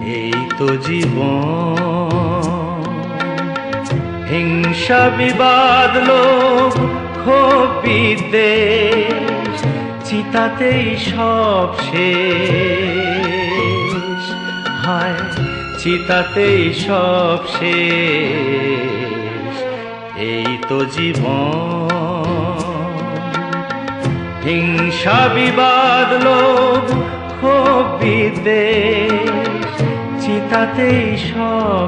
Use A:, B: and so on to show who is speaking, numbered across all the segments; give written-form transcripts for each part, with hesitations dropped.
A: এই তো জীবন, হিংসা বিবাদ লোভ ক্ষোভ বিদ্বেষ, চিতাতেই সব শেষ। হায় চিতাতেই সব শেষ। এই তো জীবন, হিংসা বিবাদ লোভ ক্ষোভ বিদ্বেষ, চিতাতেই সব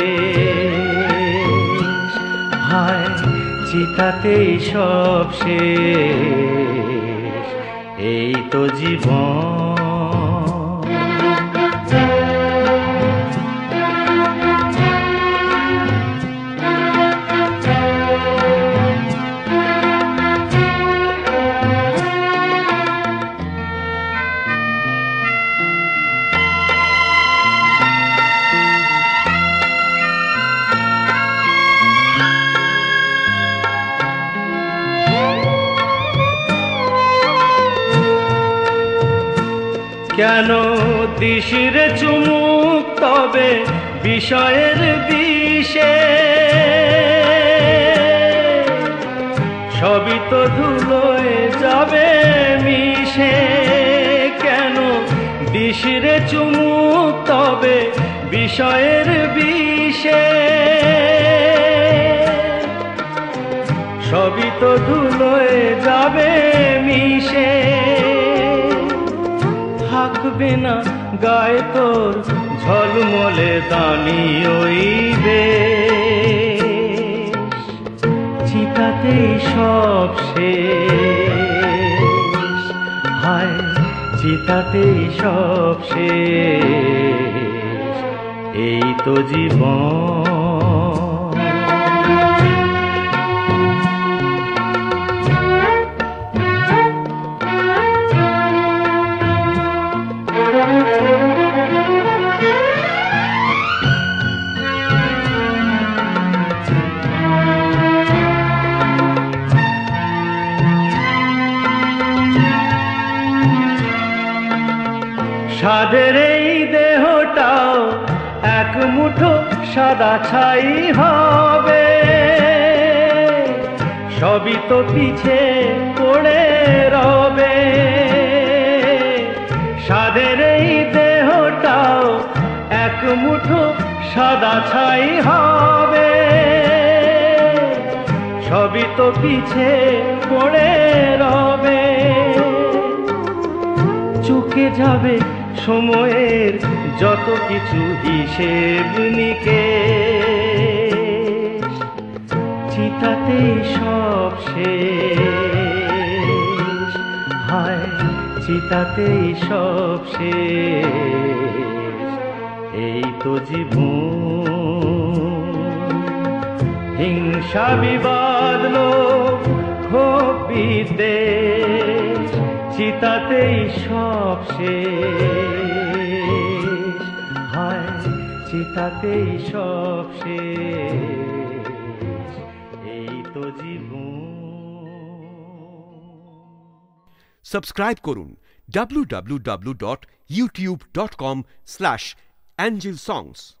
A: শেষ। হায় চিতাতেই সব শেষ। এই তো জীবন। কেন দিশিরে চুমুক তবে বিষয়ের বিষে, সবই তো ধুলোয় যাবে মিশে। কেন দিশিরে চুমুক তবে বিষয়ের বিষে, সবই তো ধুলোয় যাবে মিশে। থাকবে না গায়ে তোর ঝলমলে দামি ওই বেশ, চিতাতেই সব শেষ। হায় চিতাতেই সব শেষ। এই তো জীবন। সাদের এই দেহটাও এক মুঠো সাদা ছাই হবে, সবই তো পিছে পড়ে রবে। সাদের এই দেহটাও এক মুঠো সাদা ছাই হবে, সবই তো পিছে পড়ে রবে। চুকে যাবে সময়ের যত কিছু হিসেব নিকেশ, চিতাতেই সব শেষ। হায় চিতাতেই সব শেষ। এই তো জীবন, হিংসা বিবাদ লোভ ক্ষোভ বিদ্বেষ, চিতাতেই সব শেষ। হায় চিতাতেই সব শেষ। এই তো জীবন।
B: সাবস্ক্রাইব করুন www.youtube.com/angelsongs।